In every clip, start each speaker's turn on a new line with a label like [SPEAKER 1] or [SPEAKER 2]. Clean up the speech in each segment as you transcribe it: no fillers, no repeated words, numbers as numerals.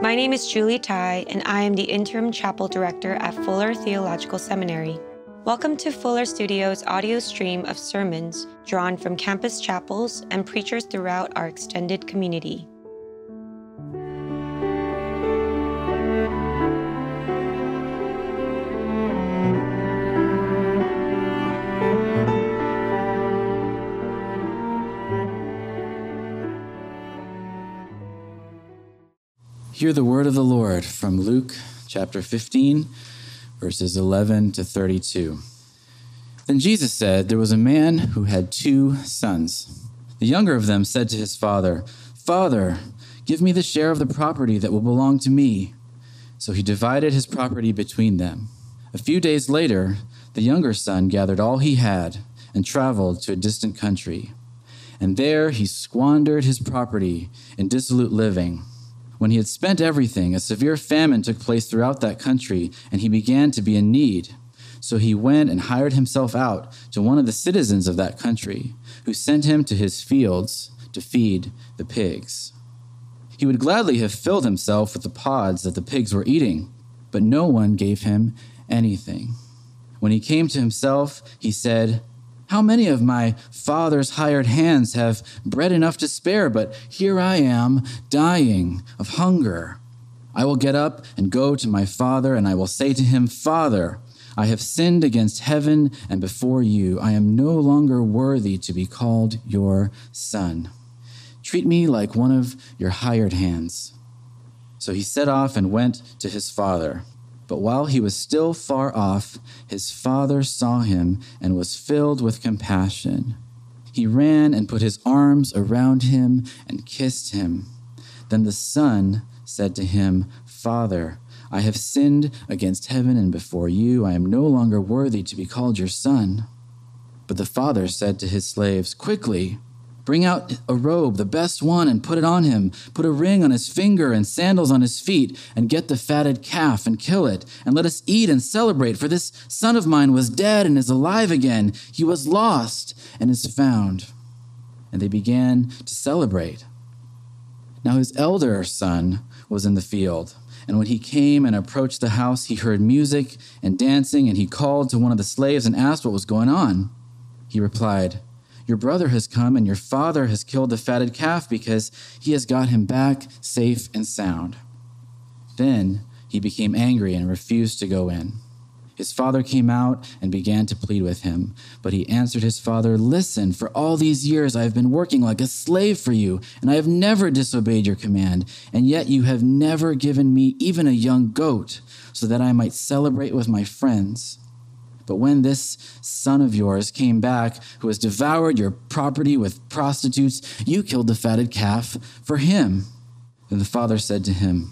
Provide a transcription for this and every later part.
[SPEAKER 1] My name is Julie Tai, and I am the Interim Chapel Director at Fuller Theological Seminary. Welcome to Fuller Studios' audio stream of sermons drawn from campus chapels and preachers throughout our extended community.
[SPEAKER 2] Hear the word of the Lord from Luke chapter 15, verses 11 to 32. Then Jesus said, there was a man who had 2 sons. The younger of them said to his father, "Father, give me the share of the property that will belong to me." So he divided his property between them. A few days later, the younger son gathered all he had and traveled to a distant country. And there he squandered his property in dissolute living. When he had spent everything, a severe famine took place throughout that country, and he began to be in need. So he went and hired himself out to one of the citizens of that country, who sent him to his fields to feed the pigs. He would gladly have filled himself with the pods that the pigs were eating, but no one gave him anything. When he came to himself, he said, "How many of my father's hired hands have bread enough to spare, but here I am dying of hunger. I will get up and go to my father, and I will say to him, 'Father, I have sinned against heaven and before you. I am no longer worthy to be called your son. Treat me like one of your hired hands.' So he set off and went to his father. But while he was still far off, his father saw him and was filled with compassion. He ran and put his arms around him and kissed him. Then the son said to him, 'Father, I have sinned against heaven and before you. I am no longer worthy to be called your son.' But the father said to his slaves, 'Quickly, bring out a robe, the best one, and put it on him. Put a ring on his finger and sandals on his feet, and get the fatted calf and kill it. And let us eat and celebrate, for this son of mine was dead and is alive again. He was lost and is found.' And they began to celebrate. Now his elder son was in the field. And when he came and approached the house, he heard music and dancing, and he called to one of the slaves and asked what was going on. He replied, 'Your brother has come, and your father has killed the fatted calf because he has got him back safe and sound.' Then he became angry and refused to go in. His father came out and began to plead with him. But he answered his father, 'Listen, for all these years I have been working like a slave for you, and I have never disobeyed your command. And yet you have never given me even a young goat, so that I might celebrate with my friends. But when this son of yours came back, who has devoured your property with prostitutes, you killed the fatted calf for him.' Then the father said to him,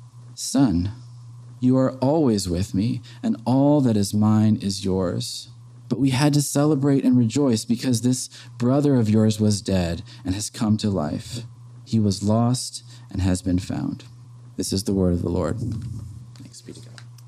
[SPEAKER 2] 'Son, you are always with me, and all that is mine is yours. But we had to celebrate and rejoice because this brother of yours was dead and has come to life. He was lost and has been found.'" This is the word of the Lord. Thanks be to God.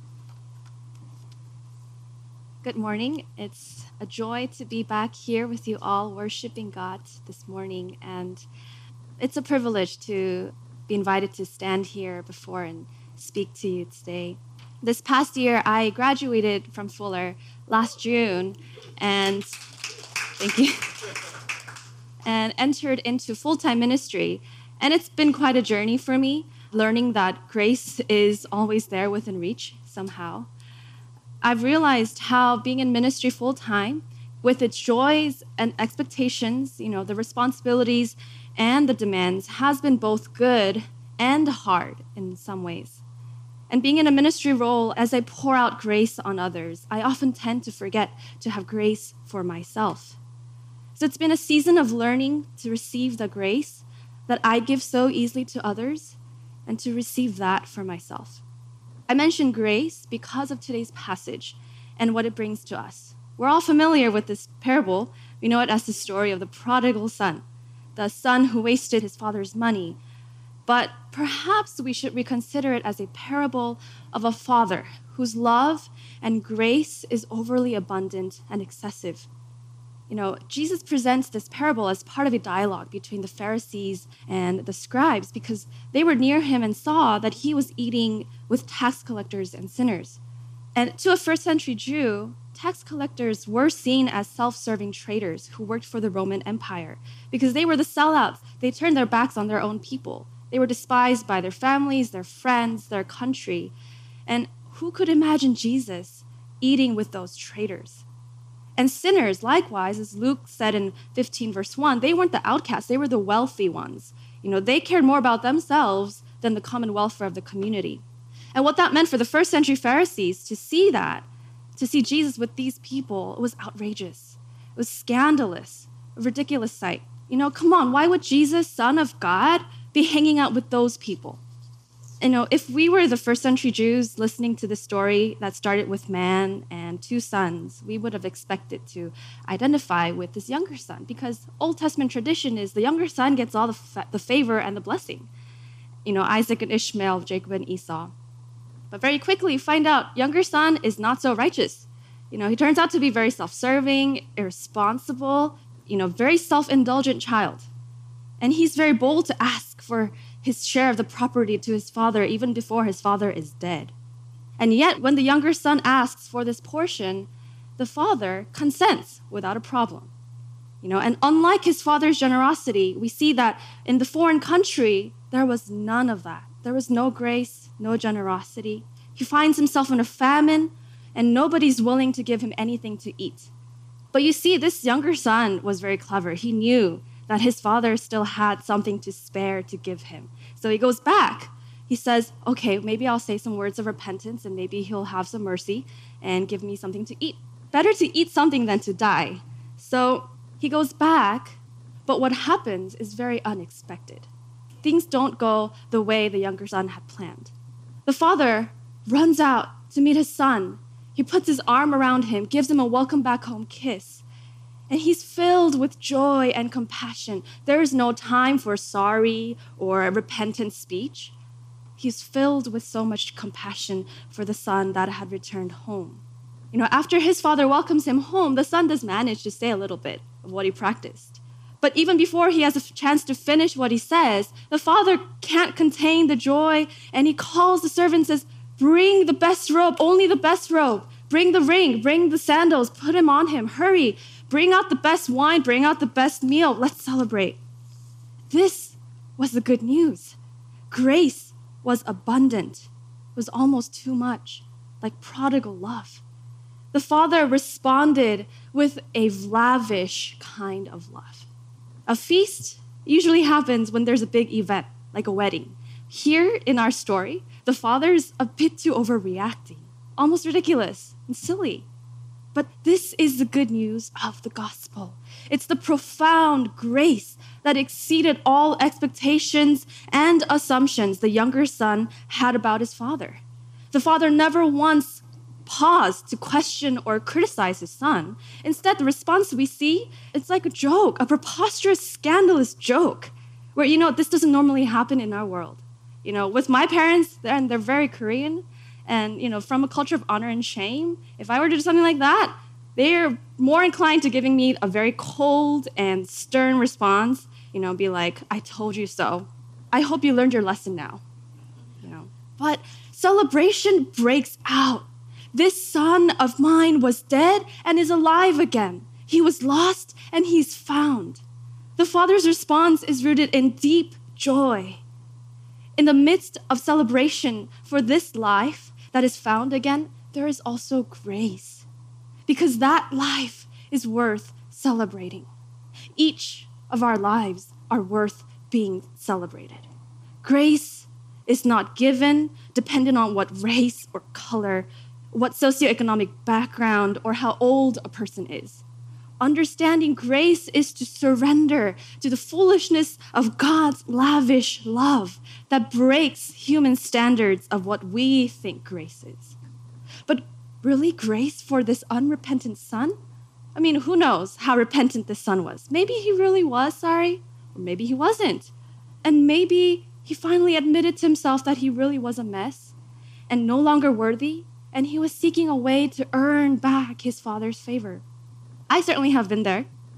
[SPEAKER 3] Good morning. It's a joy to be back here with you all worshiping God this morning, and it's a privilege to be invited to stand here before and speak to you today. This past year, I graduated from Fuller last June, and thank you, and entered into full-time ministry. And it's been quite a journey for me, learning that grace is always there within reach somehow. I've realized how being in ministry full-time, with its joys and expectations, the responsibilities and the demands, has been both good and hard in some ways. And being in a ministry role, as I pour out grace on others, I often tend to forget to have grace for myself. So it's been a season of learning to receive the grace that I give so easily to others and to receive that for myself. I mention grace because of today's passage and what it brings to us. We're all familiar with this parable. We know it as the story of the prodigal son, the son who wasted his father's money. But perhaps we should reconsider it as a parable of a father whose love and grace is overly abundant and excessive. Jesus presents this parable as part of a dialogue between the Pharisees and the scribes because they were near him and saw that he was eating with tax collectors and sinners. And to a first-century Jew, tax collectors were seen as self-serving traitors who worked for the Roman Empire because they were the sellouts. They turned their backs on their own people. They were despised by their families, their friends, their country. And who could imagine Jesus eating with those traitors? And sinners, likewise, as Luke said in 15 verse 1, they weren't the outcasts, they were the wealthy ones. They cared more about themselves than the common welfare of the community. And what that meant for the first century Pharisees to see Jesus with these people, it was outrageous. It was scandalous, a ridiculous sight. Come on, why would Jesus, Son of God, be hanging out with those people? If we were the first century Jews listening to the story that started with man and two sons, we would have expected to identify with this younger son because Old Testament tradition is the younger son gets all the favor and the blessing. Isaac and Ishmael, Jacob and Esau. But very quickly you find out younger son is not so righteous. He turns out to be very self-serving, irresponsible, very self-indulgent child. And he's very bold to ask for his share of the property to his father even before his father is dead. And yet, when the younger son asks for this portion, the father consents without a problem. And unlike his father's generosity, we see that in the foreign country, there was none of that. There was no grace, no generosity. He finds himself in a famine, and nobody's willing to give him anything to eat. But you see, this younger son was very clever. He knew that his father still had something to spare to give him. So he goes back. He says, okay, maybe I'll say some words of repentance and maybe he'll have some mercy and give me something to eat. Better to eat something than to die. So he goes back, but what happens is very unexpected. Things don't go the way the younger son had planned. The father runs out to meet his son. He puts his arm around him, gives him a welcome back home kiss. And he's filled with joy and compassion. There is no time for sorry or a repentant speech. He's filled with so much compassion for the son that had returned home. After his father welcomes him home, the son does manage to say a little bit of what he practiced. But even before he has a chance to finish what he says, the father can't contain the joy, and he calls the servant and says, bring the best robe, only the best robe. Bring the ring, bring the sandals, put him on him, hurry. Bring out the best wine, bring out the best meal. Let's celebrate. This was the good news. Grace was abundant. It was almost too much, like prodigal love. The father responded with a lavish kind of love. A feast usually happens when there's a big event, like a wedding. Here in our story, the father's a bit too overreacting, almost ridiculous and silly. But this is the good news of the gospel. It's the profound grace that exceeded all expectations and assumptions the younger son had about his father. The father never once paused to question or criticize his son. Instead, the response we see, it's like a joke, a preposterous, scandalous joke, where, this doesn't normally happen in our world. With my parents, they're very Korean, and, from a culture of honor and shame, if I were to do something like that, they're more inclined to giving me a very cold and stern response, be like, I told you so. I hope you learned your lesson now. But celebration breaks out. This son of mine was dead and is alive again. He was lost and he's found. The father's response is rooted in deep joy. In the midst of celebration for this life that is found again, there is also grace, because that life is worth celebrating. Each of our lives are worth being celebrated. Grace is not given dependent on what race or color, what socioeconomic background, or how old a person is. Understanding grace is to surrender to the foolishness of God's lavish love that breaks human standards of what we think grace is. But really, grace for this unrepentant son? Who knows how repentant this son was? Maybe he really was sorry, or maybe he wasn't. And maybe he finally admitted to himself that he really was a mess and no longer worthy, and he was seeking a way to earn back his father's favor. I certainly have been there.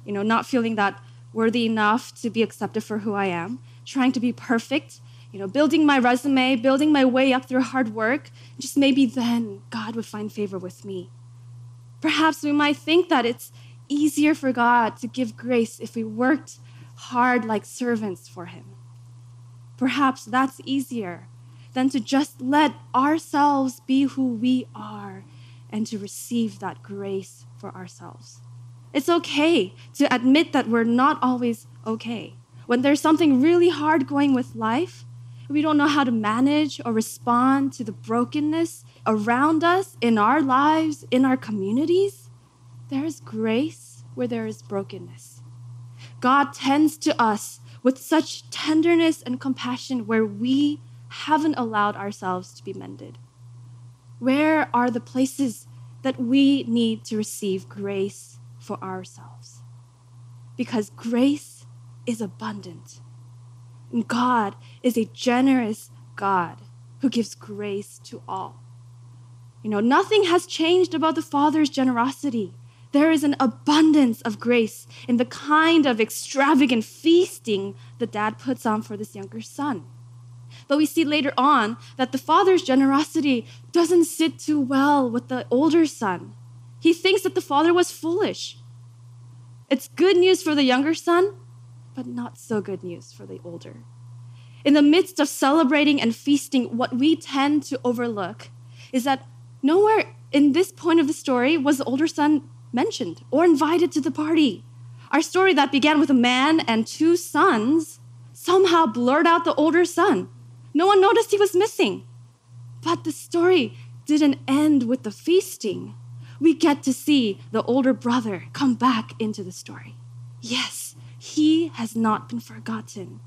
[SPEAKER 3] not feeling that worthy enough to be accepted for who I am, trying to be perfect, building my resume, building my way up through hard work. Just maybe then God would find favor with me. Perhaps we might think that it's easier for God to give grace if we worked hard like servants for him. Perhaps that's easier than to just let ourselves be who we are and to receive that grace for ourselves. It's okay to admit that we're not always okay. When there's something really hard going with life, we don't know how to manage or respond to the brokenness around us, in our lives, in our communities. There is grace where there is brokenness. God tends to us with such tenderness and compassion where we haven't allowed ourselves to be mended. Where are the places that we need to receive grace for ourselves? Because grace is abundant. And God is a generous God who gives grace to all. Nothing has changed about the Father's generosity. There is an abundance of grace in the kind of extravagant feasting the dad puts on for this younger son. But we see later on that the father's generosity doesn't sit too well with the older son. He thinks that the father was foolish. It's good news for the younger son, but not so good news for the older. In the midst of celebrating and feasting, what we tend to overlook is that nowhere in this point of the story was the older son mentioned or invited to the party. Our story that began with a man and two sons somehow blurred out the older son. No one noticed he was missing. But the story didn't end with the feasting. We get to see the older brother come back into the story. Yes, he has not been forgotten.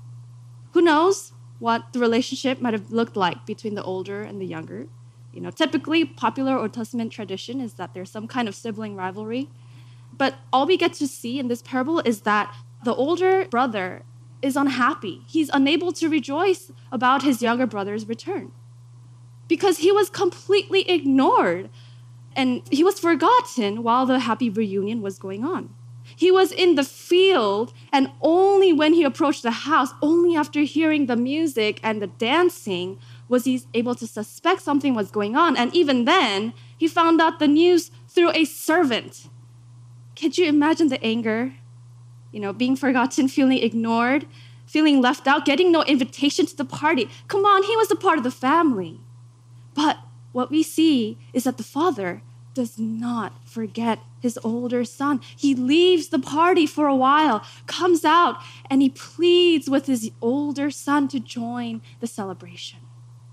[SPEAKER 3] Who knows what the relationship might have looked like between the older and the younger? Typically, popular Old Testament tradition is that there's some kind of sibling rivalry. But all we get to see in this parable is that the older brother is unhappy. He's unable to rejoice about his younger brother's return because he was completely ignored and he was forgotten while the happy reunion was going on. He was in the field, and only when he approached the house, only after hearing the music and the dancing, was he able to suspect something was going on. And even then, he found out the news through a servant. Could you imagine the anger? Being forgotten, feeling ignored, feeling left out, getting no invitation to the party. Come on, he was a part of the family. But what we see is that the father does not forget his older son. He leaves the party for a while, comes out, and he pleads with his older son to join the celebration.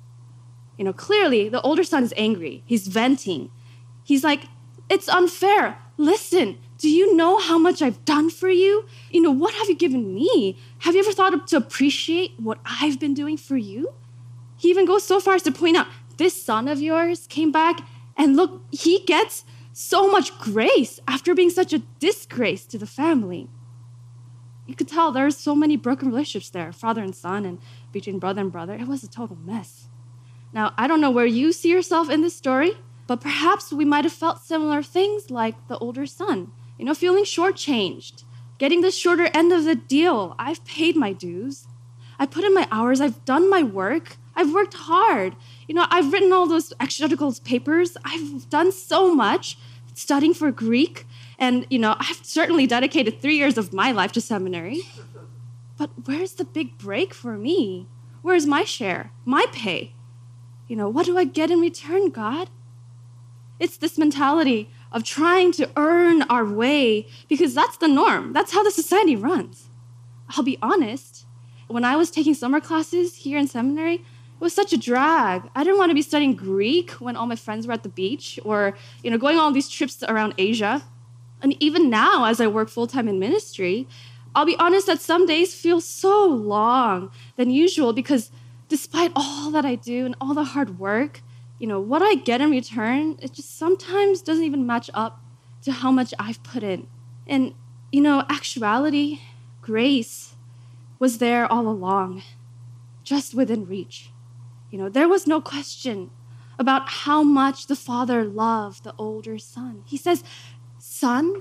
[SPEAKER 3] Clearly, the older son is angry. He's venting. He's like, it's unfair. Listen, do you know how much I've done for you? What have you given me? Have you ever thought to appreciate what I've been doing for you? He even goes so far as to point out, this son of yours came back, and look, he gets so much grace after being such a disgrace to the family. You could tell there's so many broken relationships there, father and son, and between brother and brother. It was a total mess. Now, I don't know where you see yourself in this story, but perhaps we might have felt similar things like the older son, feeling shortchanged, getting the shorter end of the deal. I've paid my dues. I put in my hours. I've done my work. I've worked hard. I've written all those extracurricular papers. I've done so much studying for Greek. And, I've certainly dedicated 3 years of my life to seminary. But where's the big break for me? Where's my share, my pay? What do I get in return, God? It's this mentality of trying to earn our way because that's the norm. That's how the society runs. I'll be honest, when I was taking summer classes here in seminary, it was such a drag. I didn't want to be studying Greek when all my friends were at the beach or, going on all these trips around Asia. And even now, as I work full-time in ministry, I'll be honest that some days feel so long than usual because despite all that I do and all the hard work, what I get in return, it just sometimes doesn't even match up to how much I've put in. And, actuality, grace was there all along, just within reach. There was no question about how much the father loved the older son. He says, son,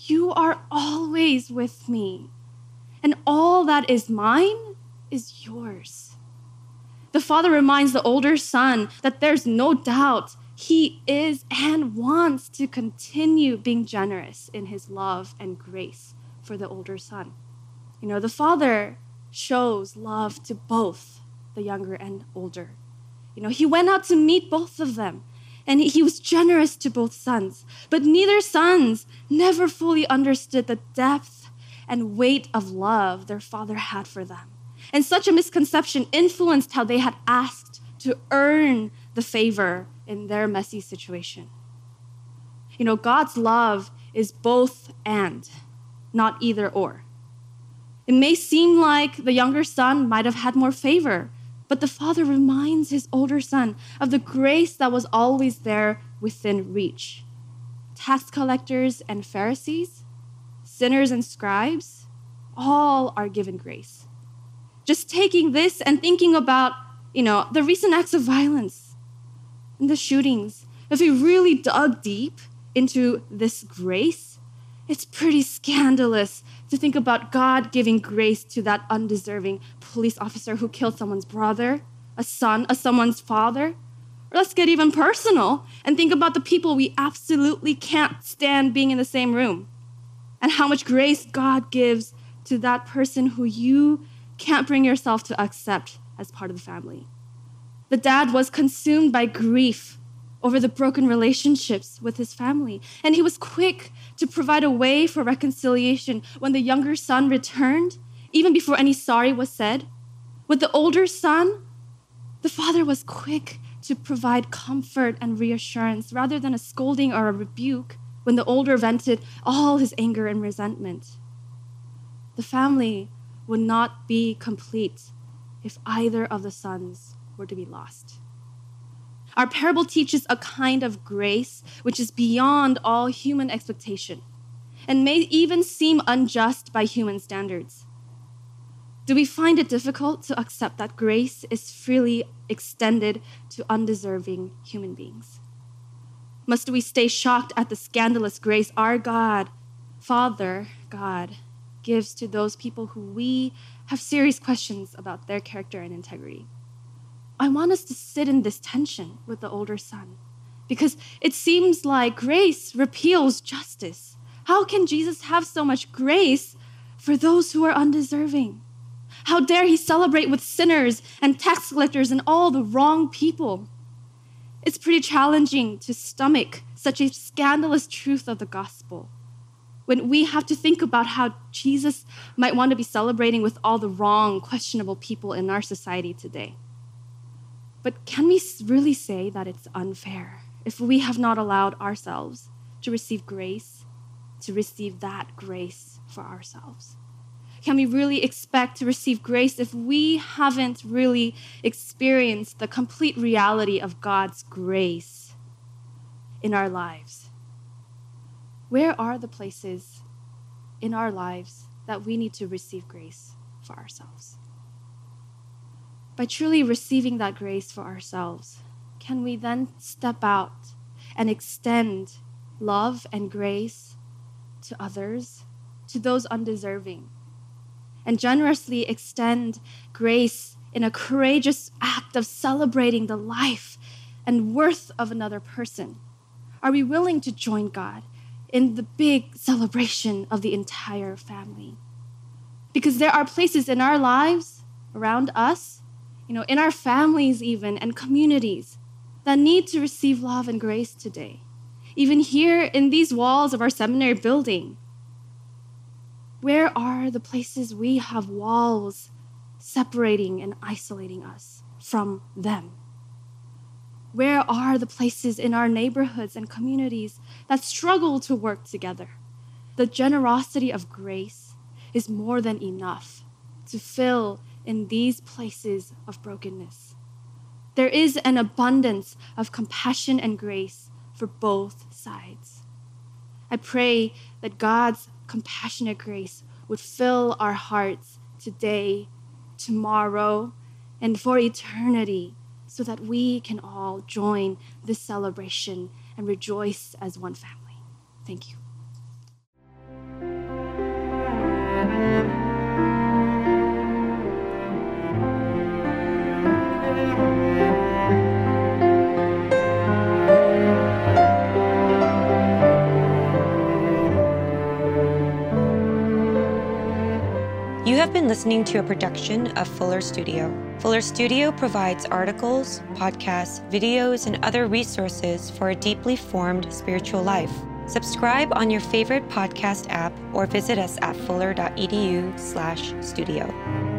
[SPEAKER 3] You are always with me, and all that is mine is yours. The father reminds the older son that there's no doubt he is and wants to continue being generous in his love and grace for the older son. The father shows love to both the younger and older. He went out to meet both of them, and he was generous to both sons. But neither sons never fully understood the depth and weight of love their father had for them. And such a misconception influenced how they had asked to earn the favor in their messy situation. God's love is both and, not either or. It may seem like the younger son might have had more favor, but the father reminds his older son of the grace that was always there within reach. Tax collectors and Pharisees, sinners and scribes, all are given grace. Just taking this and thinking about, the recent acts of violence and the shootings, if we really dug deep into this grace, it's pretty scandalous to think about God giving grace to that undeserving police officer who killed someone's brother, a son, someone's father. Or let's get even personal and think about the people we absolutely can't stand being in the same room, and how much grace God gives to that person who you can't bring yourself to accept as part of the family. The dad was consumed by grief over the broken relationships with his family, and he was quick to provide a way for reconciliation when the younger son returned, even before any sorry was said. With the older son, the father was quick to provide comfort and reassurance rather than a scolding or a rebuke when the older vented all his anger and resentment. The family would not be complete if either of the sons were to be lost. Our parable teaches a kind of grace which is beyond all human expectation and may even seem unjust by human standards. Do we find it difficult to accept that grace is freely extended to undeserving human beings? Must we stay shocked at the scandalous grace our God, Father God, gives to those people who we have serious questions about their character and integrity? I want us to sit in this tension with the older son, because it seems like grace repeals justice. How can Jesus have so much grace for those who are undeserving? How dare he celebrate with sinners and tax collectors and all the wrong people? It's pretty challenging to stomach such a scandalous truth of the gospel when we have to think about how Jesus might want to be celebrating with all the wrong, questionable people in our society today. But can we really say that it's unfair if we have not allowed ourselves to receive grace, to receive that grace for ourselves? Can we really expect to receive grace if we haven't really experienced the complete reality of God's grace in our lives? Where are the places in our lives that we need to receive grace for ourselves? By truly receiving that grace for ourselves, can we then step out and extend love and grace to others, to those undeserving, and generously extend grace in a courageous act of celebrating the life and worth of another person? Are we willing to join God in the big celebration of the entire family? Because there are places in our lives, around us, in our families even, and communities that need to receive love and grace today. Even here in these walls of our seminary building, where are the places we have walls separating and isolating us from them? Where are the places in our neighborhoods and communities that struggle to work together? The generosity of grace is more than enough to fill in these places of brokenness. There is an abundance of compassion and grace for both sides. I pray that God's compassionate grace would fill our hearts today, tomorrow, and for eternity, so that we can all join this celebration and rejoice as one family. Thank you.
[SPEAKER 1] have been listening to a production of Fuller Studio. Fuller Studio provides articles, podcasts, videos, and other resources for a deeply formed spiritual life. Subscribe on your favorite podcast app or visit us at fuller.edu/studio.